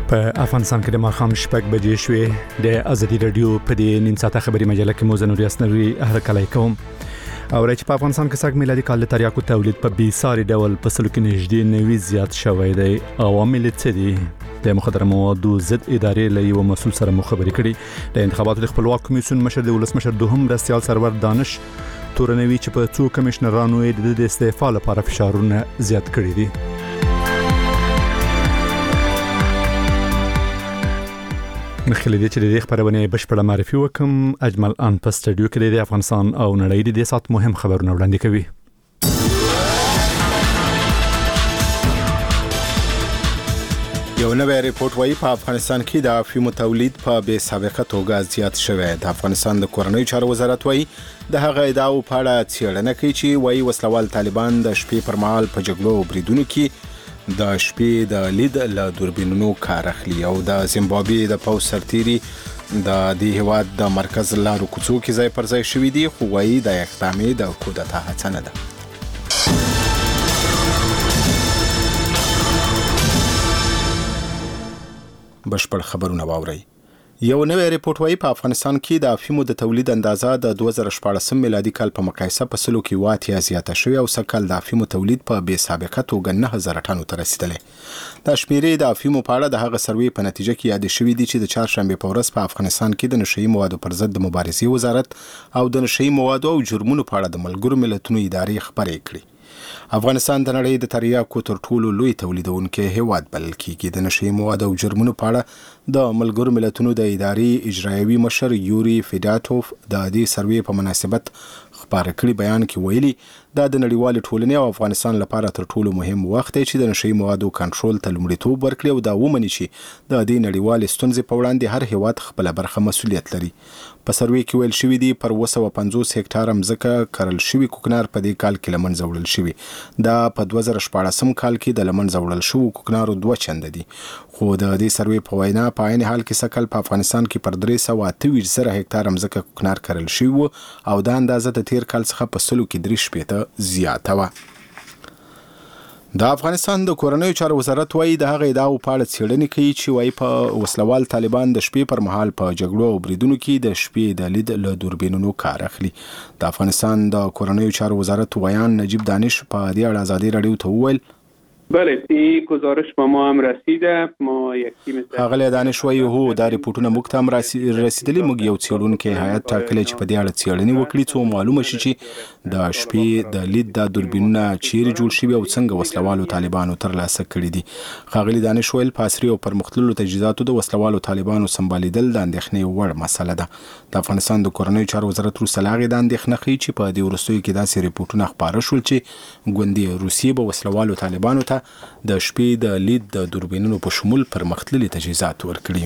په افغانستان کې د ماښام شپږ بجې شوې. د ازادي رادیو په دې نیم ساعته خبري مجله کې موزه نوري اسنوي هرکلی کوم. او راځي په افغانستان کې سږ میلادي کال د تریاکو تولید په بیساري ډول په سلو کې نږدې 90 زیات شوی دی. عوامل څه دي؟ د مخدره موادو ضد ادارې له یو مسؤل سره مخابرې کړي. د انتخاباتو د خپلواک کمیسیون مشر د ولسمشر دوهم مرستیال سرور دانش تورنوي چې په څو کمشنرانو د استعفا لپاره فشارونه زیات کړي دي. مخکې دې چې د خبرونه بشپړه معرفي وکم، اجمل ان په سټډیو کې د افغانستان او نړۍ د سات مهم خبرونه وړاندې کوي. یو نوی ریپورت وايي په افغانستان کې د افیمو تولید په بې سابقه توګه زیات شوی. د افغانستان د کورنیو چارو وزارت وايي د هغه ادعاو په اړه څېړنه کوي چې وايي وسلوال طالبان د شپې پر مهال په جګړو او بریدونو کې د شپې د لید له دوربینونو کار اخلي. او د زیمبابوې د پوځ سرتیري د دې هیواد د مرکز لارو کوڅو کې ځای پر ځای شوي دي، خو وايي د اقدام د کودتا هڅه نه ده. بشپړ خبرونه واورئ. یو نوی ریپورت وايي په افغانستان کې د افیمو د تولید اندازه د 2014 میلادي کال په مقایسه په سلو کې واتیا زیاته شوې او سکهال د افیمو تولید په بې سابقه توګه 9000 ټنو ته رسیدلی. دا شمیرې د افیمو په اړه د هغه سروې په نتیجه کې یاد شوې دي چې د چهارشنبه په ورځ په افغانستان کې د نشئی موادو پر ضد د مبارزې وزارت او د نشئی موادو او جرمونو په اړه د ملګرو ملتونو ادارې خبرې کړې. افغانستان د نړۍ د تریاکو تر ټولو لوی تولیدونکی هیواد بلل کېږي. د نشئی موادو او جرمونو په اړه د ملګرو ملتونو د ادارې اجرایوي مشر یوري فیډاتوف د دې سروې په مناسبت خبره کړي بیان کې ویلي دا د نړیوال ټولنې او افغانستان لپاره تر ټولو مهم وخت دی چې د نشئی موادو کنټرول ته لومړیتوب ورکړي او دا ومني چې د دې نړیوال ستونزې په وړاندې هر هیواد خپل برخه مسؤلیت لري. په سروې کې ویل شوی دی پر 250 هکټاره مځکه کرل شوی کوکنار په دې کال کې لمنځه وړل شوی. دا په 2014 کال کې د لمنځه وړل شوی کوکنارو 2 چنده دي. خو د دې سروې په وینا په عین حال کې سکهال په افغانستان کې پر 328 هکټاره مځکه کوکنار کرل شوی او دا اندازه د تیر کال څخه په سلو کې 3 زیاته وه. د افغانستان د کورنیو چارو وزارت وايي د هغه ادعاو په اړه څېړنې کوي چې وايي په وسلوال طالبان د شپې پر مهال په جګړو او بریدونو کې د شپې د لید له دوربینونو کار اخلي. د افغانستان د کورنیو چارو وزارت ویان نجیب دانش په دې اړه ازادي رادیو ته وویل بله این گزارش به ما هم رسیده. ما یک تیم هغه دانش وایي هو دا ریپورتونه موږ ته هم رسیدلي. موږ یو څېړونکی هیات ټاکلی چې په دې اړه څېړنې وکړي څو معلومه شي چې د شپې د لید د دوربینونه چیرې جوړ شوي او څنګه وسلوالو طالبانو ترلاسه کړي دي. ښاغلي دانش ویل په عصري او پرمختللو تجهیزاتو د وسلوالو طالبانو سمبالیدل د اندېښنې وړ مسله ده. د افغانستان د کورنیو چارو وزارت وروسته له هغې د اندېښنه ښیي چې په دې وروستیو کې داسې ریپورټونه خپاره شول چې ګوندې روسیې به وسلوالو طالبانو ته د شپې د لید د دوربینونو په شمول پرمختللي تجهیزات ورکړي.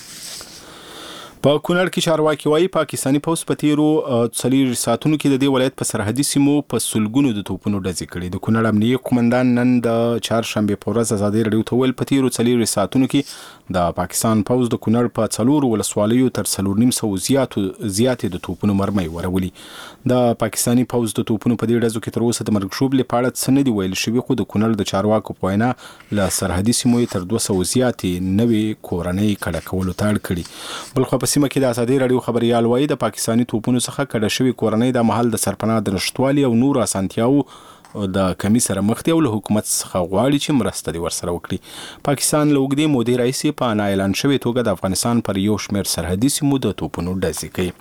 په کونړ کې چارواکي وايي پاکستاني پوځ په تیرو 40 ساعتونو کې د دې ولایت په سرحدي سیمو په سلګونو د توپونو ډزې کړې. د کونړ امنیه قومندان نن د چهارشنبه په ورځ ازادي رادیو ته ویل په تیرو 40 ساعتونو کې د پاکستان پوځ د کونړ په 4 ولسوالیو تر 4.5 زیاتې د توپونو مرمۍ ورولي. د پاکستاني پوځ د توپونو په دې ډزو کې تر اوسه د مرګ شوبلې په اړه څه نه دی ویل شوي، خو د کونړ د چارواکو په وینا له سرحدي سیمو تر 200 زیاتې نوې کورنۍ کډه کولو ته اړ کړي. بلخو په سیمه کې د ازادي رادیو خبريال وایي د پاکستاني توپونو څخه کډه شوي کورنۍ د محل د سرپناه د نشټوالي او نور اسانتیاو د کمی سره مخ دي او له حکومت څخه غواړي چې مرسته دي ورسره وکړي. پاکستان له اوږدې مودې راهیسې په نا اعلان شوې توګه د افغانستان پر یو شمېر سرحدي سیمو د توپونو ډزې کوي.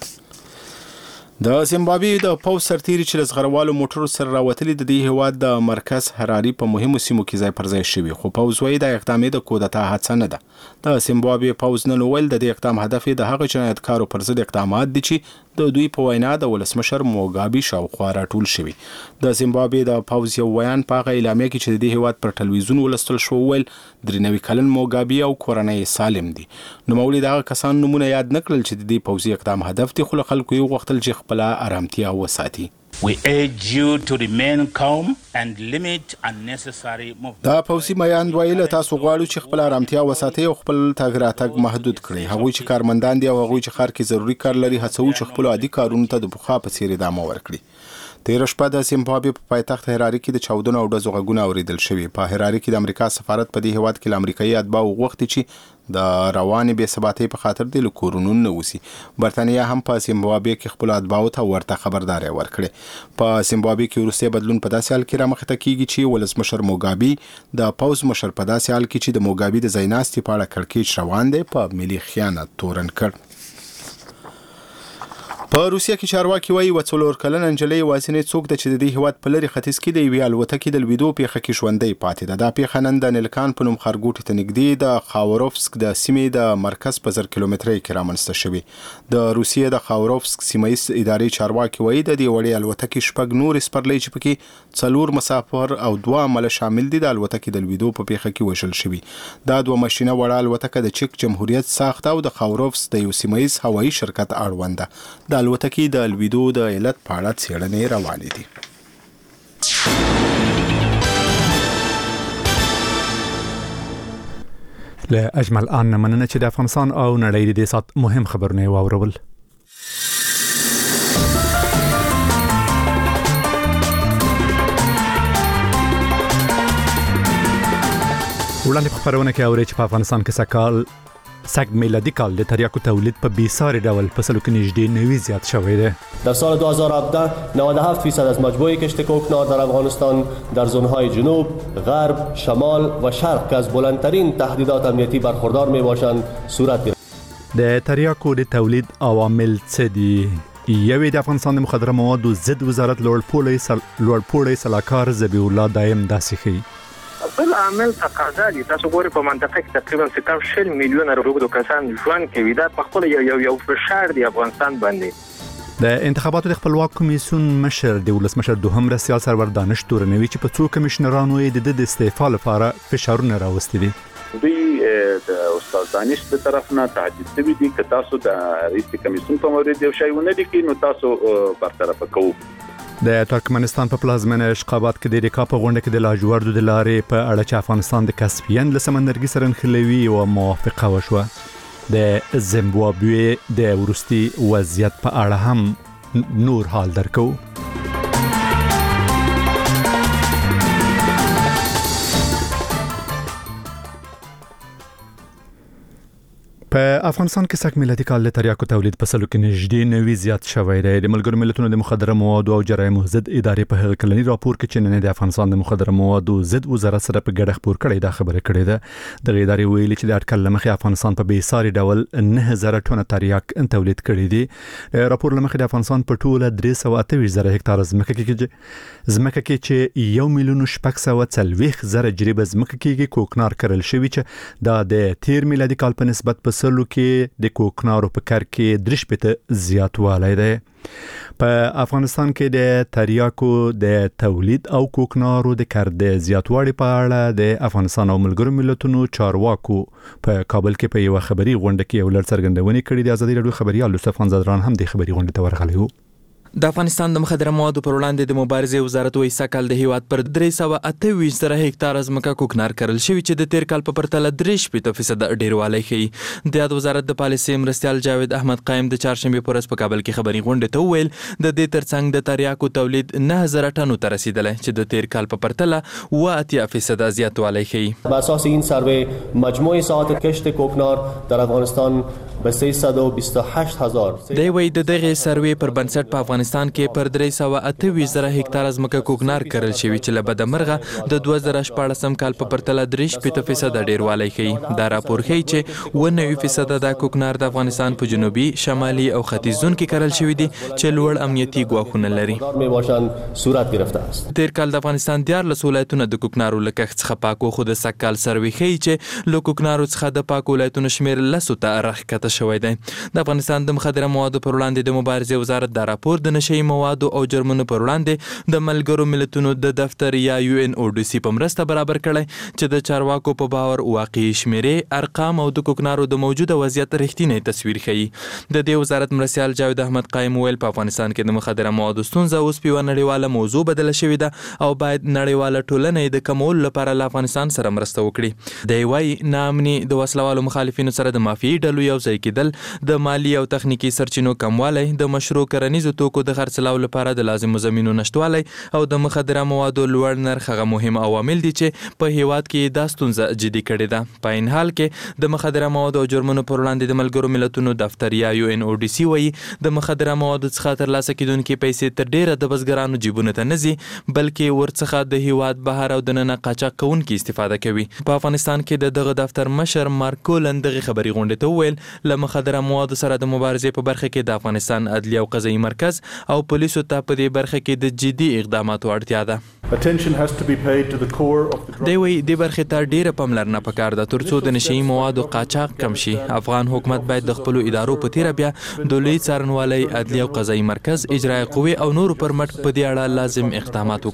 د زیمبابوې د پوځ سرتیري چې له زغروالو موټرو سره راوتلي د دې هیواد د مرکز حراري په مهمو سیمو کې ځای پر ځای شوي، خو پوځ وايي د اقدام د کودتا هڅه نه ده. د زیمبابوې پوځ نن ویل د دې اقدام هدف د هغه جنایتکارو پر ضد اقدامات دي چې د دوی په وینا د ولسمشر موګابي شاوخوا راټول شوي. د زیمبابوې د پوځ یو ویان په هغه اعلامیه کې چې د دې هیواد پر ټلویزیون ولستل شو ویل 93 کلن موګابي او کورنۍ سالم دي. نوموړي د هغه کسانو نومونه یاد نه کړل چې د دې پوځي اقدام هدف دي، خو له خلکو یې وغوښتل چې خپله ارامتیا وساتي. We urge you to remain calm and limit unnecessary movement. دا پوځي میاند ویل تاسو غواړو چې خپل آرامتیا وساتئ او خپل تګ راتګ محدود کړئ. هغوی چې کارمندان دي او هغوی چې ښار کې ضروري کار لري هڅوي چې خپل عادي کارونو ته د پخوا په څیر ادامه ورکړي. تیر شپه د زیمبابوې په پایتخت هراري کې د چاودنو او ډزو غږونه اوریدل شوي. په هراري کې د امریکا سفارت په دې هیواد کې امریکایي اتباع وغوښتي چې د روانې بې ثباتۍ په خاطر د کورونو نه وسی. برتانیا هم په زیمبابوې کې خپل اتباعو ته ورته خبرداري ورکړه. په زیمبابوې کې وروسته بدلون په داسې حال کې رامخته کیږي چې ولسمشر موګابي د پوز مشر په داسې حال کې چې د موګابي د ځایناستي په اړه کړکېچ روان دی په ملي خیانت تورن کړ. په روسیه کې چارواکي وایي وڅلور کلن انجلۍ واسنې څوک د چې د دې هیواد په لری ختیځ کې د یوې الوتکې د لویدو پیښه کې ژوندۍ پاتې ده. دا پیښه نن د نیلکان په نوم ښارګوټي ته نږدې د خاوروفسک د سیمې د مرکز په 1000 کیلومترۍ کې رامنځته شوې. د روسیې د خاوروفسک سیمایي ادارې چارواکي وایي د دې وړې الوتکې شپږ نور سپرلۍ چې پکې 4 مسافر او 2 عمله شامل دي د الوتکې د لویدو په پیښه کې وژل شوي. دا 2 ماشینه وړه الوتکه د چک جمهوریت ساخته او د خاوروفسک د یو سیمایي هوایي شرکت اړوند ده. د الوتکې د ویدو د علت په اړه څېړنې روانې دي. له اجمل آن مننه چې د افغانستان او نړۍ د سات مهم خبرونه واورول. وړاندې په خبرونه کې اوري چې په افغانستان کې سگ میلادی کال د تریاکو تولید په بیساری ډول په سلو کې نږدې 90 زیات شوی دی. در سال 2017 97% از مجموعه کشت کوکنار در افغانستان در زونهای جنوب، غرب، شمال و شرق که از بلندترین تهدیدات امنیتی برخوردار میباشند صورت گرفت. د تریاکو د تولید عوامل څه دي؟ یوه د افغانستان د مخدره موادو ضد وزارت لوړپوړی سلاکار ذبیح الله دایم داسې ښیي. بل عامل تقاضا دي. تاسو ګورئ په منطقه کې تقریبا 60 میلیونه روغتو کسان ژوند کوي. دا په خپل یو فشار دی افغانستان باندې. د انتخاباتو د خپلواک کمیسیون مشر د ولسمشر دوهم رسیال سرور دانش تورنوي چې په څو کمشنرانو یې د استعفا لپاره فشارونه راوستي دي. دوی د استاد دانش په طرف نه تهدید شوی دي چې تاسو د رئیس کمیسیون په مورید یو شی ونه دي کې نو تاسو برطرف کوو. د ترکمنستان په پلازمینه اشقابات کې د ریکا په غونډه کې د لاجوردو د لارې په اړه چې افغانستان د کاسپین له سمندرګي سره نښلوي او موافقه وشوه. د زیمبابوې د وروستي وضعیت په اړه هم نور حال درکو. په افغانستان کې سږ میلادي کال د تریاکو تولید په سلو کې نږدې 90 زیات شوی دی. د ملګرو ملتونو د مخدره موادو او جرایمو ضد ادارې په هغه کلنی راپور کې چې نن د افغانستان د مخدره موادو ضد وزارت سره په ګډه خبر کړی دا خبره کړې ده. د ادارې ویلي چې د اټکل لمخې افغانستان په بیساري ډول 9000 ټنه تریاک تولید کړی دی. راپور لمخې د افغانستان په ټوله 328,000 هکتار ځمکه کې چې 1,640,000 جریبه ځمکه کې کوکنار کرل شوی چې دا د تیر میلادي کال په نسبت په سلو کې د کوکنارو په کار کې 3% زیاتوالی دی. په افغانستان کې د تریاکو د تولید او کوکنارو د کار د زیاتوالی په اړه د افغانستان او ملګرو ملتونو چارواکو په کابل کې په یو خبري غونډه کې یو لړ څرګندونې کړې دي. ازادي رادیو خبريال لطف خانزادران هم د خبري غونډه ته ورغلی وو. د افغانستان د مخدره موادو پر وړاندې د مبارزې وزارت وایي سکل د هیواد پر 328,000 هکتار ځمکه کوکنار کرل شوی چې د تیر کال په پرتله 3% ډیروالی ښیي. د یاد وزارت د پالیسي مرستیال جاوید احمد قائم د چهارشنبه په ورځ په کابل کې خبري غونډه ته وویل د دې ترڅنګ د تریاکو تولید 9000 ټنو ته رسیدلی چې د تیر کال په پرتله 80% زیاتوالی ښیي. بر اساس این سروې مجموع ساعت کشت کوکنار در افغانستان به 328,000 دی وایي د دغه سروې پر بنسټ په افغانستان کې پر 328,000 هکتار ځمکه کوکنار کرل شوی چې له بده مرغه د 2014 کال په پرتله 3% ډیروالی ښیي. دا راپور ښیي چې 90% د کوکنار د افغانستان په جنوبي، شمالي او ختیځ زون کې کرل شوی دي چې لوړ امنیتي ګواښونه لري. صورت گرفته است. تیر کال د افغانستان 14 ولایتونه د کوکنارو له کښت څخه پاکو، خو د سږ کال سروې ښیي چې له کوکنارو څخه د پاکو ولایتونو شمیر 10 ته راښکته شوی دی. د افغانستان د مخدره موادو پر وړاندې د مبارزې وزارت دا راپور د د نشي موادو او جرمونو پر وړاندې د ملګرو ملتونو د دفتر یا UNODC په مرسته برابر کړی چې د چارواکو په باور واقعي شمیرې، ارقام او د کوکنارو د موجوده وضعیت رښتینی تصویر ښیي. د دې وزارت مرستیال جاوید احمد قائم ویل په افغانستان کې د مخدره موادو ستونزه اوس په نړیواله موضوع بدله شوې ده او باید نړیواله ټولنه د کمولو لپاره له افغانستان سره مرسته وکړي. دی وايي ناامني د وسلوالو مخالفینو سره د مافیایي ډلو یو ځای کېدل، د مالی او تخنیکی سرچینو کموالی، د مشروع کرنیزو توکو د خرڅلاو لپاره د لازمو زمینو نشټوالی او د مخدره موادو لوړ نرخ هغه مهم عوامل دي چې په هیواد کې دا ستونزه جدي کړې ده. په عین حال کې د مخدره موادو او جرمونو پر وړاندې د ملګرو ملتونو دفتر یا UNODC وايي د مخدره موادو څخه ترلاسه کیدونکې پیسې تر ډیره د بزګرانو جیبونو ته نه ځي، بلکې ورڅخه د هیواد بهر او دننه قاچاق کوونکي استفاده کوي. په افغانستان کې د دغه دفتر مشر مارکولن دغه خبري غونډې ته وویل له مخدره موادو سره د مبارزې په برخه کې د افغانستان عدلیه او قضایي مرکز او پولیسو ته په دې برخه کې د جدي اقداماتو اړتیا ده. دی وايي دې برخې ته ډیره پاملرنه پکار ده ترڅو د نشي موادو قاچاق کم شي. افغان حکومت باید د خپل ادارو په تیره بیا د لوی څارنوالۍ، عدلیه او قضایي مرکز، اجرایي قوې او نور پر مټ په دې اړه لازم اقدامات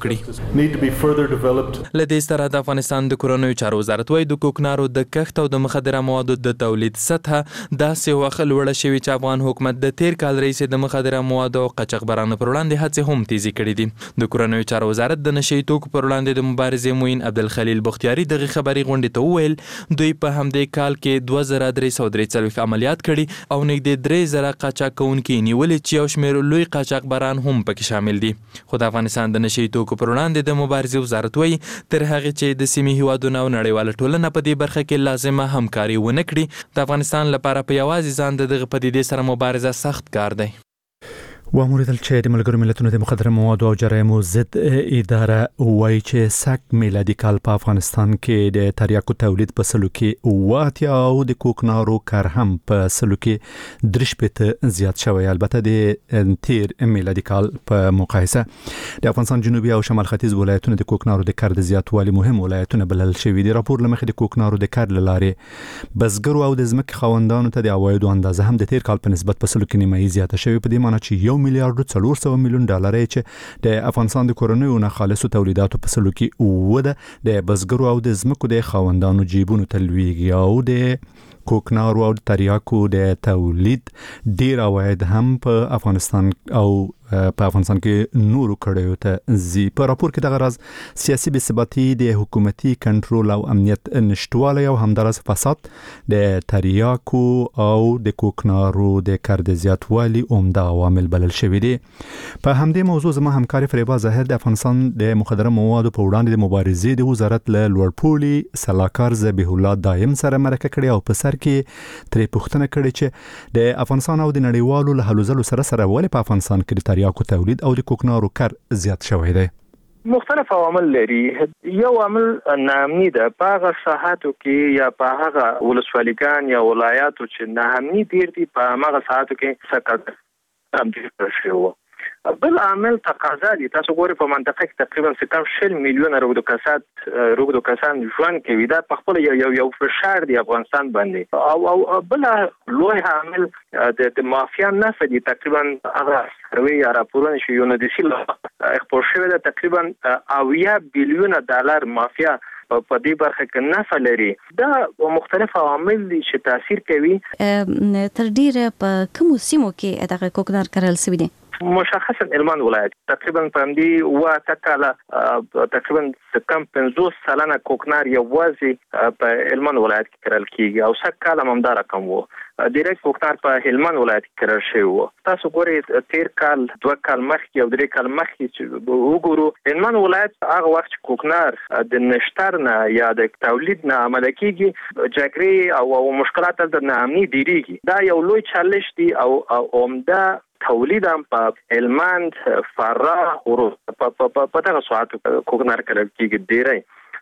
وکړي. له دې سره د افغانستان د کورنیو چارو وزارت وايي د کوکنارو د کښت او د مخدره موادو د تولید سطحه داسې وخت لوړه شوې چې افغان حکومت د تیر کال رئیس د مخدره موادو او قاچاقبرانو پر وړاندې هڅې هم تیزی کړې دي. د کورنیو چارو وزارت د نشي توکو پر وړاندې د مبارزې معین عبدالخلیل بختیاري دغه خبري غونډې ته وویل دوی په همدې کال کې 2343 عملیات کړي او نږدې 3000 قاچاق کوونکي نیولې چې یو شمېر لوی قاچاقبران هم پکې شامل دي. خو د افغانستان د نشي توکو پر وړاندې د مبارزې وزارت وايي تر هغه چې د سیمې هیوادونو او نړیواله ټولنه په دې برخه کې لازمه همکاري ونه کړي د افغانستان لپاره په یوازې ځان د دغه پدیدې سره مبارزه سخت کار دی. واموریدل چې د ملګرو ملتونو د مخدره موادو او جرایمو ضد اداره وایي چې سږ میلادي کال په افغانستان کې د تریاکو تولید په سلو کې 80 او د کوکنارو کار هم په سلو کې 3 زیات شوی. البته د تیر میلادي کال په مقایسه د افغانستان جنوبي او شمال ختیځ ولایتونو د کوکنارو د کار د زیاتوالي مهم ولایتونه بلل شوي دي. راپور لمخې د کوکنارو د کار لارې بزګرو او د ځمکې خاوندانو ته د عوایدو اندازه هم د تیر کال په نسبت په سلو کې نیمایي زیاته شوې، په دې معنی چې $1 ملیارډ 400 میلیون ډالر چې د افغانستان د کورنیو نه خالصو تولیداتو په سلو کې وده د بزګرو او د ځمکو د خاوندانو جیبونو ته لویږي او د کوکنارو او تریاکو د تولید ډیر عواید هم په افغانستان کې نورو کړیو ته زی. په راپور کې دغه راز سیاسي بې ثباتي، د حکومتي کنټرول او امنیت نشټوالی او همدارس فساد د تریاکو او د کوکنارو د کار د زیاتوالي عمده عوامل بلل شوي دي. په همدې موضوع زما همکار فریبا ظاهر د افغانستان د مخدره موادو په وړاندې د مبارزې د وزارت له لوړپوړي سلاکار ذبیح الله دایم سره مرکه کړې او په سر کې ترې پوښتنه کړې چې د افغانستان او د نړیوالو له هلو ځلو سره ولې په افغانستان کې د تریاکو تولید او د کوکنارو کار زیات شوی دی. مختلف عوامل لري. یو عامل ناامني ده په هغه ساحاتو کې یا په هغه ولسوالیګان یا ولایاتو چې ناامني ډیر دي په هغه ساحاتو کې سکه هم شوی. بل عامل تقاضا دي. تاسو ګورئ په منطقه کې تقریبا 60 میلیون روغدو کسان ژوند کوي. دا په خپل یو فشار دی افغانستان باندې. او بل لوی عامل د مافیا نفع دي. تقریبا هغه سروي یا راپورونه چې UNODC خپور شوی ده تقریبا $80 بلیون مافیا په دې برخه کې نفع لري. دا مختلف عوامل دي چې تاثیر کوي. تر ډیره په کوم سیمو کې دغه کوکنار کرل شوی دي؟ مشخصا هلمند ولایت تقریبا په همدې واته کاله تقریبا کم 50 سلنه کوکنار یوازې په هلمند ولایت کې کرل کیږي او سږ کال هم دا رقم وو. ډیرکټ کوکنار په هلمند ولایت کې کرل شوی وو. تاسو ګورئ تیر کال 2 کال مخکې او 3 کال مخکې چې وګورو هلمند ولایت هغه وخت کوکنار د نشتر نه یا د تولید نه عمل کیږي جګړې او مشکلات د ناامني ډیریږي. دا یو لوی چالش دی او عمده تولید هم په هلمند، فراه، ورو په دغه ساعتو کوکنار کرل کیږي ډیری.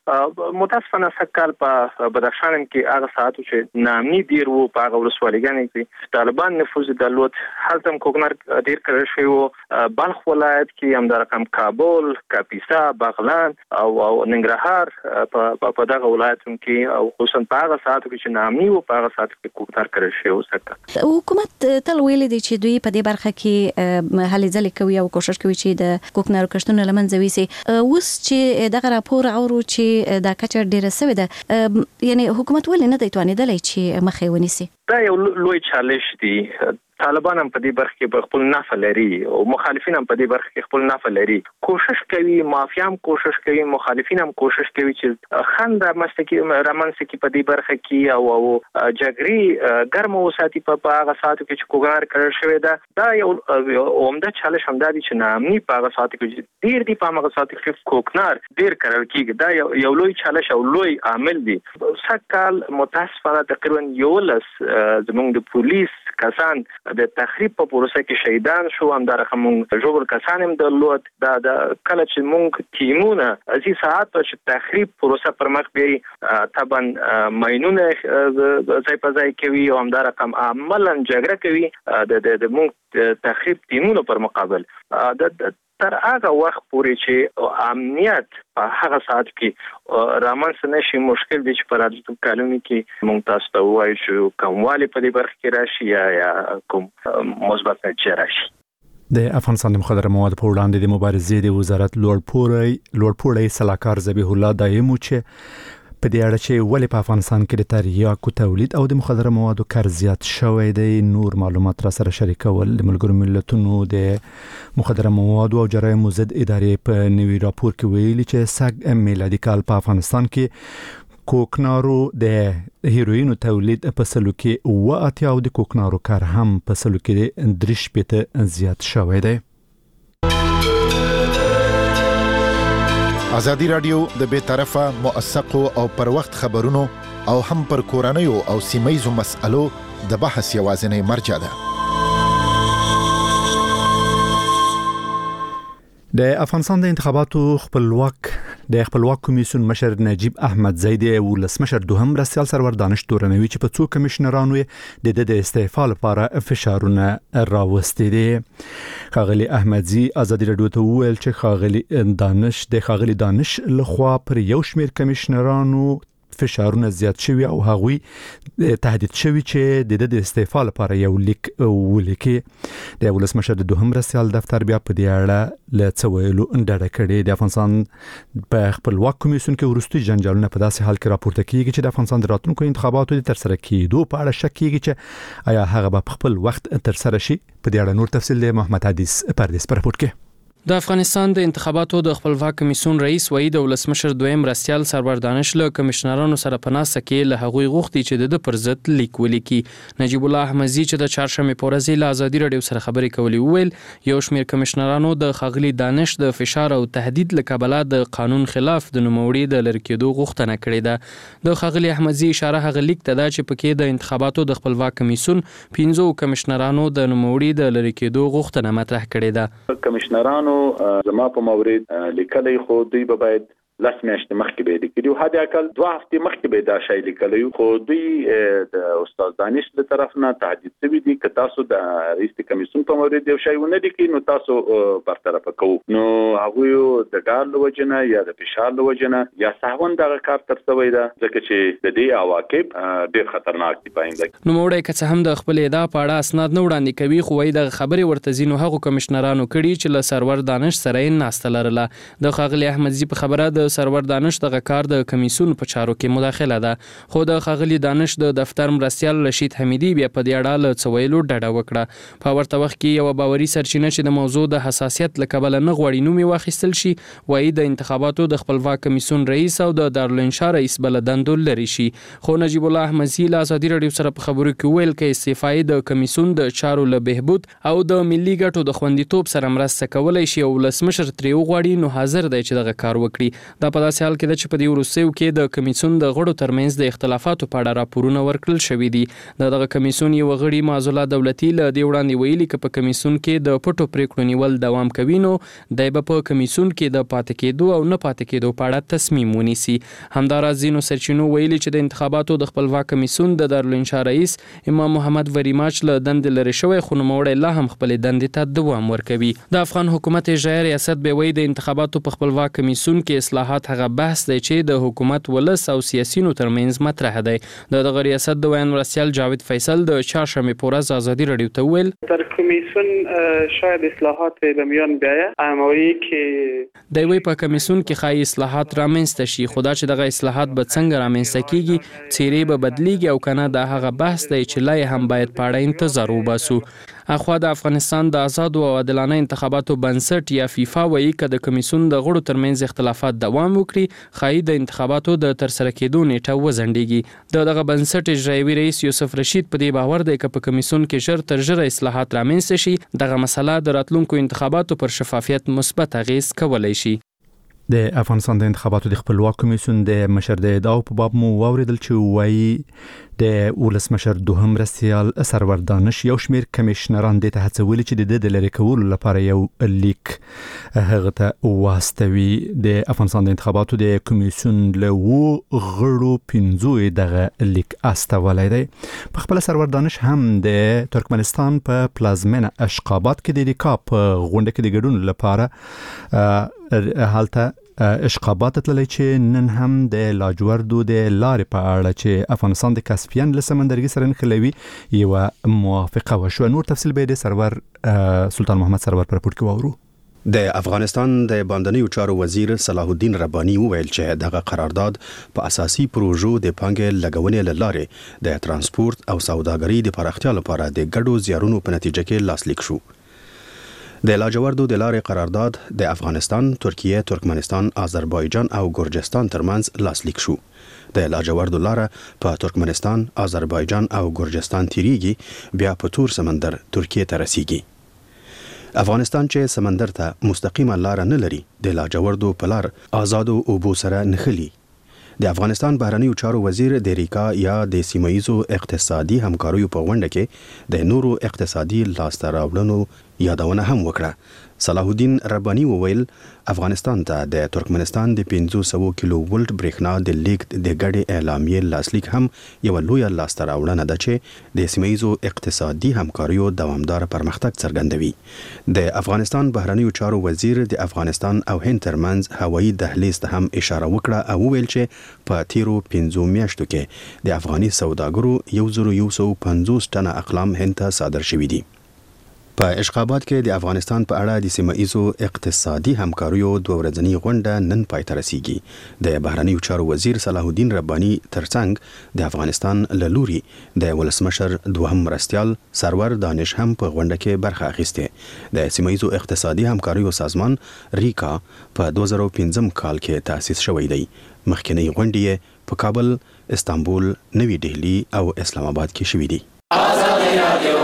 متاسفانه سکهال په بدخشان کې هغه ساعتو چې نامني دیر وو په هغه ولسوالیګانو کې طالبان نفوذ درلود. هلته هم کوکنار ډیر کړل شوی وو. بلخ ولایت کې هم د رقم کابل، کاپیسا، بغلان او ننګرهار په دغه ولایتونو کې او خصوصا په هغه ساعتو کې چې نامني وو په هغه ساعتو کې کوکنار کړل شوی وو. سکهال حکومت تل ویلي دی چې دوی په دې برخه کې هلې ځلې کوي او کوشش کوي چې د کوکنارو کښتونو له منځه ویسي. اوس چې دغه راپور اورو چې دا کچه ډیره سوې ده، یعنی حکومت ولې نه دی توانېدلی چې مخې ونیسي؟ دا یو لوی چالش دی. طالبان هم په دې برخه کې خپل نفع لري او مخالفین هم په دې برخه کې خپل نفع لري. کوشش کوي، مافیا هم کوشش کوي، مخالفین هم کوشش کوي چې خند رامنځته کې په دې برخه کې او جګړې ګرمه وساتي په هغه ساعتو کې چې کوکنار کړل شوی ده. دا یو عمده چالش هم دی چې نامني په هغه ساعتو کې ډیر دی په هغه ساعتو کې کوکنار ډیر کړل کېږي. دا یو لوی چالش او لوی عامل دی. سکهال متاسفانه تقریبا 11 زموږ د پولیس کسان د تخریب په پروسه کې شهیدان شو. هم در رقم جوړ کسان هم درلود. دا کله چې موږ ټیمونه ازي ساعت چې تخریب پروسه پر مخ بیاي طبعا ماينونه ځای په ځای کوي او هم در رقم عملاً جګړه کوي د موږ تخریب ټیمونو پر مقابل. تر هغه وخت پورې چې امنیت په هغه ساعت کې رامنځته نشي، مشکل دی چې په راتلونکو کلونو کې موږ تاسو ته وایو چې کوموالی په دې برخه کې راشي یا کوم مثبت نتیجه راشي. د افغانستان د مخدره موادو په وړاندې د مبارزې د وزارت لوړپوړی سلاکار ذبیح الله دایمو چې په دې اړه چې ولې په افغانستان کې د تریاکو تولید او د مخدره موادو کار زیات شوی دی نور معلومات را سره شریکول. د ملګرو ملتونو د مخدره موادو او جرایمو ضد ادارې په نوي راپور کې ویلي چې سږ میلادي کال په افغانستان کې کوکنارو د هیروینو تولید په سلو کې 80 او د کوکنارو کار هم په سلو کې 3 زیات شوی دی. ازادي رادیو د بے طرفه موثقو او پر وخت خبرونو او هم پر کورنیو او سیمایزو مسألو د بحث یوازینی مرجع ده. د افغانستان د انتخاباتو خپلواک کمیسیون مشر نجیب احمد زیدی او ولسمشر دوهم مرستیال سرور دانش تورنوي چې په څو کمشنرانو د استعفا لپاره فشارونه راوستي دي. خاغلی احمدزی ازادي رادیو ته وویل چې خاغلی دانش لخوا پر یو شمیر کمشنرانو فشارونه زیات شوی او هغوی تهدید شوی چې د استعفا لپاره یو لیک ولیکي. د ولسمشر د دوهم مرستیال دفتر بیا په دې اړه له څه ویلو ډډه کړې. د افغانستان په خپلواک کمیسیون کې وروستي جنجالونه په داسې حال کې راپورته کیږي چې د افغانستان د راتلونکو انتخاباتو د ترسره کېدو په اړه شک کیږي چې آیا هغه به په خپل وخت ترسره شي. په دې اړه نور تفصیل د محمد حدیث پردیس پر راپور کې. د افغانستان د انتخاباتو د خپلواک کمیسیون رئیس وحید او ولسمشر دویم مرستیال سرور دانش له کمشنرانو سره په ناسته کې له هغوی غوښتي چې د پر ضد لیک ولیکي. نجیب الله احمدزی چې د چهارشنبه په ورځ له ازادي رادیو سره خبرې کولې وویل یو شمېر کمشنرانو د خاغلی دانش د فشار او تهدید له کبله د قانون خلاف د نوموړي د لرې کېدو غوښتنه کړې ده. د خاغلی احمدزی اشاره هغه لیک ته ده چې پکې د انتخاباتو د خپلواک کمیسیون 15 کمشنرانو د نوموړي د لرې کېدو غوښتنه مطرح کړې ده. کمشنرانو زما په مورید لیکلي خو دوی به باید لاس میاشتې مخکې به لیکلي او هدا کال 2 هفتې مخکې به دا شی لیکلی خو دوی د استاد دانش له طرف نه تهدید شوی دي که تاسو د رئیس کمیسیون په مورید یو شی ونه لیکي نو تاسو برطرف کوو. نو هغه د ډار له وجنه یا د فشار له وجنه یا سهون دغه کار ترسوي ده ځکه چې د دې عواقب ډېر خطرناک دي پاینده. نو موړی که څه هم د خپل ادعا په اړه اسناد نه وړاندې کوي خو وايي د خبرې ورته ځینو هغو کمشنرانو کړي چې له سرور دانش سره یې ناسته لرله. د خاغلی احمدزی په خبره د سرور دانش دغه کار د کمیسیون په چارو کې مداخله ده خو د خاغلی دانش د دفتر مرستیال رشید حمیدی بیا په دې اړه له څه ویلو ډډه وکړه. په ورته وخت کې یو باوري سرچینه چې د موضوع د حساسیت له کبله نه غواړي نوم یې واخیستل شي وایي د انتخاباتو د خپلواک کمیسیون رئیس او د دارالانشا رئیس بل دندو لري شي. خو نجیب الله احمدزی له ازادي رادیو سره په خبرو کې ویل کې استعفای د کمیسیون د چارو له بهبود او د ملي ګټو د خوندیتوب سره مرسته کولای شي او ولسمشر ترې وغواړي نو حاضر دی چې دغه کار وکړي. دا په داسې حال کې ده چې په دې وروستیو کې د کمیسیون د غړو ترمنځ د اختلافاتو په اړه راپورونه ورکړل شوي دي. دغه کمیسیون یو غړي معزالله دولتي له دې وړاندې ویلي چې په کمیسیون کې د پټو پریکړو نیول دوام کوي نو دای په کمیسیون کې د پاتې کېدو او نه پاتې کېدو په اړه تصمیم ونیسي. همداراز ځینو سرچینو ویلي چې د انتخاباتو د خپلواک کمیسیون د دارالانشا رئیس امام محمد وریماچ له دندې لرې شوی خو نوموړی لا هم خپلې دندې ته دوام ورکوي. د افغان حکومت اجرایه ریاست به وایي د انتخاباتو په خپلواک کمیسیون کې اصلاحات هغه بحث دی چې د حکومت ولس او سیاسيونو ترمنځ مطرح دی. دغه ریاست د ویان مرستیال جاوید فیصل د چهارشنبه په ورځ ازادي رادیو ته ویل در کمیسیون شاید اصلاحات به میان بیاید اموی کې د وی په کمیسیون کې خای اصلاحات رامنځته شي. خدا چې دغه اصلاحات به څنګه رامنځته کیږي څیرې به بدلیږي او کنه دا هغه بحث دی چې لای هم باید پاړه انتظار وباسو. اخوا د افغانستان د آزاد او عادلانه انتخاباتو بنسټ یا فیفا وایي چې د کمیسیون د غړو ترمنځ اختلافات دوام وکړي خای د انتخاباتو د ترسره کېدو نیټه وزنډيږي. دغه بنسټ اجرایي رئیس یوسف رشید په دې باور دی چې په کمیسیون کې ژر تر ژره اصلاحات رامنځته شي دغه مسله د راتلونکو انتخاباتو پر شفافیت مثبت اغیز کولای شي. د افغانستان د انتخاباتو د خپلواک کمیسیون د مشر د ادعا په باب مو واوریدل چې وایي د ولسمشر دوهم مرستیال سرور دانش یو شمیر کمیشنران د ته هڅولي چې د لری کولو لپاره یو لیک هغه ته واستوي. د افغانستان د انتخاباتو د کمیسیون له غړو 15 دغه لیک استولای دی. په خپل سرور دانش هم د ترکمنستان په پلازمینه اشقابات کې د لیکاپ غونډه کې د ګډون لپاره حالته اشقابات تللی چې نن هم د لاجوردو د لارې په اړه چې افغانستان د کاسپین له سمندرګي سره نښلوي یو موافقه وشوه. نور تفصیل به د سرور سلطان محمد سرور پر راپور کې واورو. د افغانستان د باندنیو چارو وزیر صلاح الدین ربانی وویل چې دغه قرارداد په اساسي پروژو د پانګې لګونې له لارې د ترانسپورت او سوداګرۍ د پراختیا لپاره د ګډو زیارونو په نتیجه کې لاسلیک شو. د لاجوردو د لارې قرارداد د افغانستان، ترکیه، ترکمنستان، آذربایجان او ګرجستان ترمنځ لاسلیک شو. د لاجوردو لاره په ترکمنستان، آذربایجان او ګرجستان تیریږي بیا په تور سمندر ترکیه ته رسیږي. افغانستان چې سمندر ته مستقیمه لار نه لري د لاجوردو په لار آزادو اوبو سره نښلي. د افغانستان بهرنیو چارو وزیر د ریکا یا د سیمایي اقتصادي همکاریو په غونډه کې د نورو اقتصادي لاسته راوړنو یادونه هم وکړه. صلاح الدین ربانی وویل افغانستان ته د ترکمنستان د 500 کیلو ولټ برېښنا د لیک د ګډې اعلامیې لاسلیک هم یو لوی لاسته راوړنه ده چې د سیمایي اقتصادي همکاریو دوامدار پرمختګ څرګندوي. د افغانستان بهرنیو چارو وزیر د افغانستان او هند ترمنځ هوایي دهلیز ته هم اشاره وکړه او وویل چې په تیرو 15 میاشتو کې د افغاني سوداګرو 1150 ټنه اقلام هند ته صادر شوي دي. په اشقابات کې د افغانستان په اړه د سیمایي اقتصادي همکاریو دوه ورځنی غونډه نن پای ته رسیږي. د بهرنیو چارو وزیر صلاح الدین ربانی ترڅنګ د افغانستان له لوري د ولسمشر دوهم مرستیال سرور دانش هم په غونډه کې برخه اخیسته. د سیمایي اقتصادي همکاریو سازمان ریکا په 2015 کال کې تأسیس شوی دی. مخکنی غونډې په کابل، استانبول، نوی دهلی او اسلام آباد کې شوې دي. آزادي رادیو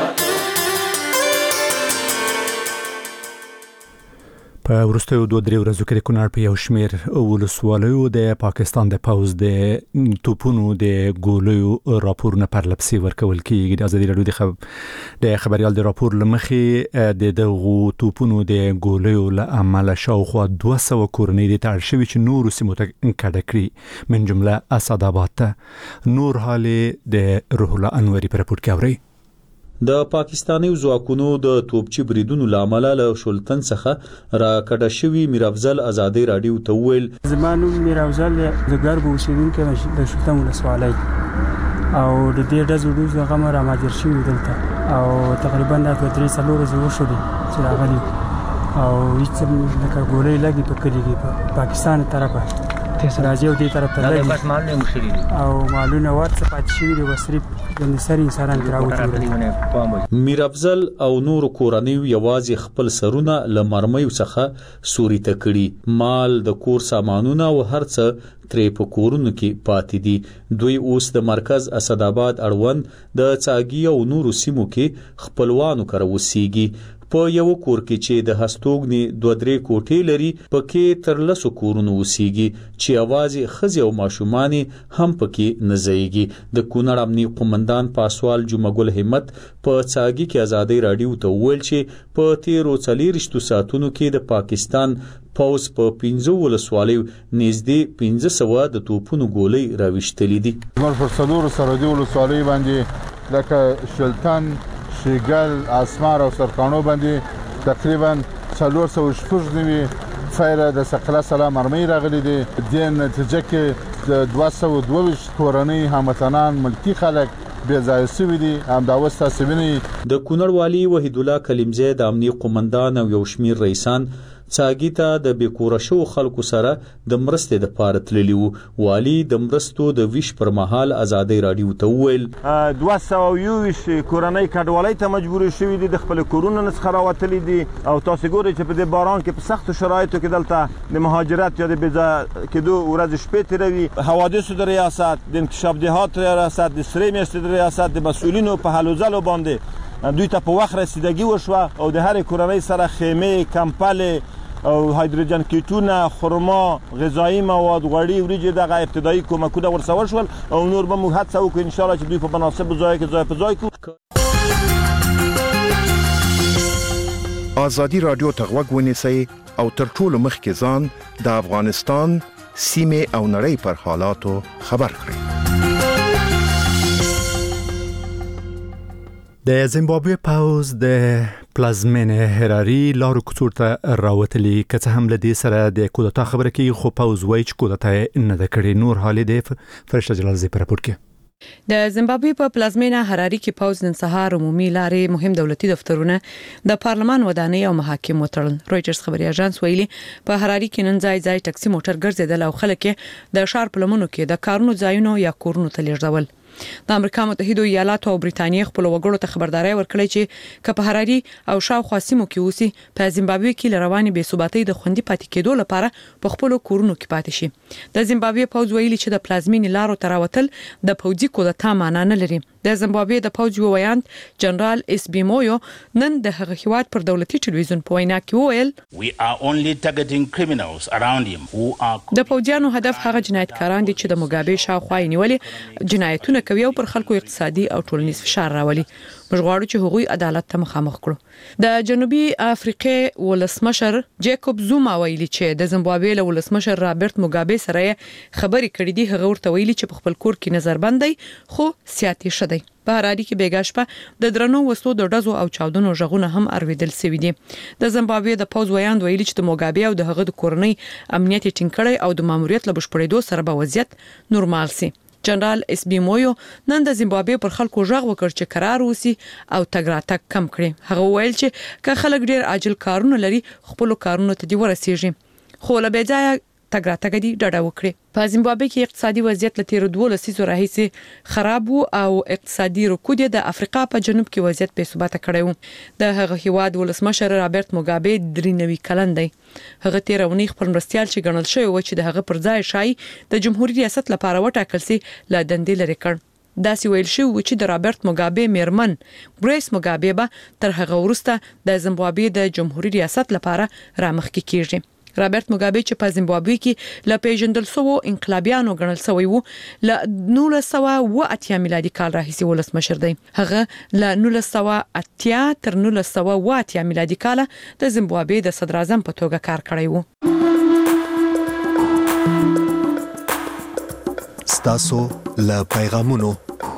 په وروستیو 2-3 ورځو کې د کونړ په یو شمیر ولسوالیو د پاکستان د پوز د توپونو د ګولیو راپورونه پرلپسې ورکول کیږي. د ازادي رادیو د خبريال د راپور لمخې د دغو توپونو د ګولیو له امله شاوخوا 200 کورنۍ د تړل شوي چې نورو سیمو ته کډه کړي من جمله اسد آباد ته. نور حال د روح الله انوري په راپور کې اوري. د پاکستاني ځواکونو د توپچي بریدونو لامل له شلتن څخه را کډه شوی میر افضل ازادي رادیو ته ویل زمانو میر افضل د ګرب اوسیدونکو د شلتن ولسوالۍ او د دې ډزو دغه مر ماجر شوی دلته او تقریبا د 3 ورځې وشو دي چې راغلي او هیڅ لکه ګولې لګي په کلی کې په پاکستان طرفه راځي او دې طرف ته لګي او معلومه ورڅ پاتې شوی دی وسریب د سری انسانان راوځي. میر افضل او نور کورنیو یوازې خپل سرونه ل مرمیو څخه سوري تکړي مال د کور سامانونه او هرڅه ترې په کورونو کې پاتې دي. دوی اوس د مرکز اسد آباد اړوند د چاګي او نورو سیمو کې خپلوانو کر وسیږي. په یو کور کې چې د هستوګنې 2-3 کوټې لري پکې تر 10 کورونو وسیږي چې اوازې خزي او ماشومان هم پکې نزيږي د کونړ امني قومندان پاسوال جمعګل همت په څاګي کې ازادي رادیو ته ویل چې په 13 ساعتونو کې د پاکستان پوز په 15 ولسوالیو نږدې 1500 د توپونو ګولۍ راوښتلې دي. موږ په څلورو سرحدي ولسوالیو باندې لکه شلتن، شیګل، اسمار او سرکانو باندې تقریبا 490 فایره د سقلا سلام مرمۍ راغلي دي. د نتیجه کې د 222 کورنۍ هموطنان ملکی خلک بې ځای شوي دي. همدا اوس تاسو وینئ د کونړ والي وحید الله کلیمزی د امنیه قومندان او یو شمیر رئیسان څاګي ته د بیکوره شو خلکو سره د مرستې د پاره تللی وو. والی د مرستو د ویش پر مهال ازادي رادیو ته ویل 221 کورنۍ کډوالۍ ته مجبور شوي دي، د خپل کورونو څخه راوتلي دي او تاسو ګورئ چې په دې باران کې په سخت شرایطو کې دلته د مهاجرت یا د بېځا کېدو ورځ شپې تیروي. حوادثو د ریاست، د انکشاف دهات ریاست، د سرې میاشتې د ریاست د مسؤلینو په هلو ځلو باندې دوی ته په وخت رسیدګي وشوه او د هرې کورنۍ سره خیمې، کمپلې او هایدروجن کیټونه، خرما، غذایی مواد، غوړي، وریجې دغه ابتدایي کومکونه ورسول شول او نور به موږ هڅه وکړو ان شاء الله چې دوی په مناسبو ځایو کې ځای په ځای کړو. ازادي رادیو ته غوږ ونیسئ او تر ټولو مخکې ځان د افغانستان سیمې او نړۍ پر حالاتو خبر کړئ. د زیمبابوې پاوز د پلازمین هراري لارو کوڅو ته راوتلی که څه هم له دې سره د کودتا خبره کوي، خو پاوز وایي چې کودتا نه ده کړې. نور حالې د فرشته جلالزی پر راپور کې د زیمبابوې په پلازمین هراري کې پاوز نن سهار عمومي لارې، مهم دولتي دفترونه، د پارلمان ودانۍ او محاکم وتړل. رويټرز خبري اژانس ویلي په هراري کې نن ځای ځای ټکسي موټر ګرځیدل او خلک د ښار په لمنو کې د کارونو ځایونو یا کورونو ته لیږدول. د امریکا متحده ایالاتو او بریتانیا خپل وګړو ته خبرداري ورکړې چې که په هراري او شاوخوا سیمو کې اوسي په زیمبابوې کې لرواني بې ثباتۍ د خوندي پاتې کېدو لپاره په خپل کورونو کې پاتې شي. د زیمبابوې پوز ویلي چې د پلازمین لارو تراوتل د پوځي کودتا معنا نه لري. د زیمبابوې د پوز ویاند جنرال اس بي مویو نن د هغه هیواد پر دولتي ټلویزیون په وینا کې وویل We are only targeting criminals around him who are د پوځیانو هدف هغه جنایتکاران دي چې د مګابې شاوخوا نیولې جنایتونه کوي او پر خلکو اقتصادي او ټولنیز فشار راولي. موږ غواړو چې هغوی عدالت ته مخامخ کړو. د جنوبي افریقې ولسمشر جیکوب زوما ویلي چې د زیمبابوې له ولسمشر رابرټ موګابې سره خبرې کړې دي. هغه ورته ویلي چې په خپل کور کې نظربند دی خو سیاسي شدی. په هراري کې بیګا شپه د درنو وسلو د ډزو او چاودنو ژغونه هم اوریدل شوي دي. د زیمبابوې د پوز ویاند ویلي چې د موګابې او د هغه د کورنۍ امنیت ټینګ کړي او د ماموریت له بشپړېدو سره به وضعیت نورمال سي. جنرال اس بي مویو نن د زیمبابوې پر خلکو ژغ وکړ چې قرار وسی او تګ راتګ کم کړي. هغه ویل چې که خلک ډیر عاجل کارونه لري خپل کارونه ته دی ورسیږي خو له بې ځایه تګ راتګ دی ډډه وکړي. په زیمبابوې کې اقتصادي وضعیت له 12 لسیزو راهیسې خراب وو او اقتصادي رکود د افریقا په جنوب کې وضعیت بې ثباته کړی وو. د هغه هیواد ولسمشر رابرټ موګابې 93 کلن دی. هغه تیرونی خپل مرستيال چې ګڼل شوی و چې د هغه پر ځای شای د جمهوریت ریاست لپاره وټاکل سي له دندې لري کړ. داسې ویل شو چې د رابرټ موګابې میرمن ګریس موګابې به تر هغه وروسته د زیمبابوې د جمهوریت ریاست لپاره رامخکې کیږي. رابرټ موګابې چې په زیمبابوې کې ل پیژندل سو انقلابیانو ګڼل شوی وو ل 1980 میلادي کال راهیسې ولسمشر دی. هغه ل 1980 تر 1980 میلادي کال د زیمبابوې د صدر اعظم په توګه کار کړی وو. ستاسو ل پیغامونو.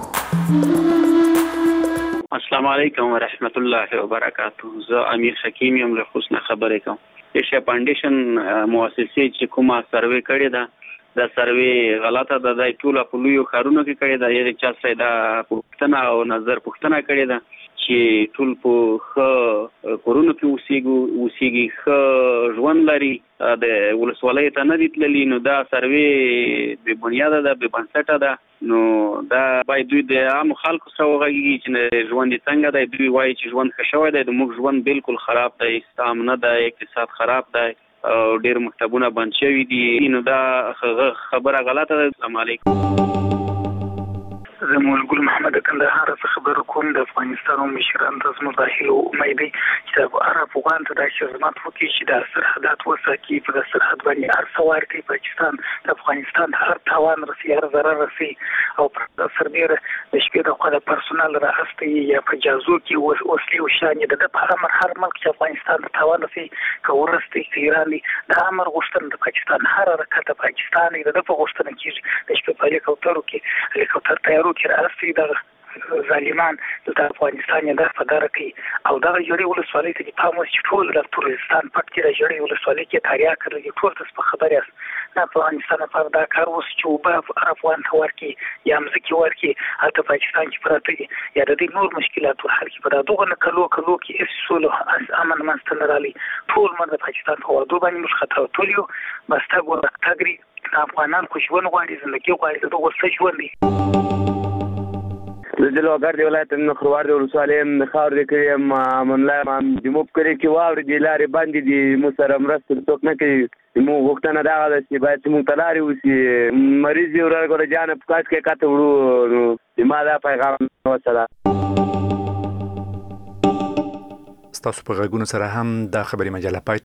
السلام علیکم ورحمت الله وبرکاته. زه امیر حکیم یم له خوشنه خبرې کوم. ایشیا فاونډیشن مؤسسې چې کومه سروې کړې ده د سروې غلطه ده. د ټول په لویو ښارونو کې کړې ده. یعنی چا څه دا پوښتنه او نظر پوښتنه کړې ده چې ټول په ښه کورونو کې اوسېږي، ښه ژوند لري، د ولسوالۍ ته نه دي تللي. نو دا سروې بې بنیاده ده، بې بنسټه ده. نو دا باید دوی د عامو خلکو سره وغږېږي چې ژوند یې څنګه دی. دوی وایي چې ژوند ښه شوی دی، د موږ ژوند بالکل خراب دی، امنه ده، اقتصاد خراب دی او ډېر مکتبونه بند شوي دي. نو دا خبره غلطه ده. السلام علیکم. زموږ ګل محمد کندهار څخه خبر کوم د افغانستان او مشران د زموږ داخلي امیدي چې د عرب افغان ته د خدمات وکړي چې د سرحدات وساتي په سرحد باندې ارسوار کوي پاکستان د افغانستان هر تاوان رسي هر ضرر رسي او په سربېره د شپې د خو د پرسونل راستي یا په جازو کې وسلې او شان د په امر هر ملک چې افغانستان د تاوان رسي کورستي ایران د امر غوښتنه د پاکستان هر حرکت د پاکستان د په غوښتنه کې د شپې په هلیکوپټرو کې هلیکوپټر تیارو کې راستي د ظالمان د افغانستان د فدار کې او دا جوړي ولسوالۍ ته په پاموس چې ټول د تورستان پټ کې د جوړي ولسوالۍ کې تاریخ کړی ټول څه خبرې است نه افغانستان په دا کار اوس چې په افغان تور کې یا مزکی ورکی هلته پاکستان کې پراته یا د دې نور مشکلات حل کې په دغه نکلو کې اصول امن مستمرالي ټول مرده پاکستان په ودو باندې مش خطر تولیو بس تا ګور تاګری افغانان خوشبون غواړي زندگی غواړي دغه څه ژوند دي د دلوګر دی ولایت نخروار دی ولسوالۍ خاور دی کړم منلا جموب کړی کې واور دی لارې باندې دی مو سره مرسته څوک نه کوي مو وختونه دا چې باید مو تلاري وسی مریض یو راغله جان په کاټ کې کاته ورو ما دا پیغام وسره ستاسو په غږونو سره هم د خبري مجله پای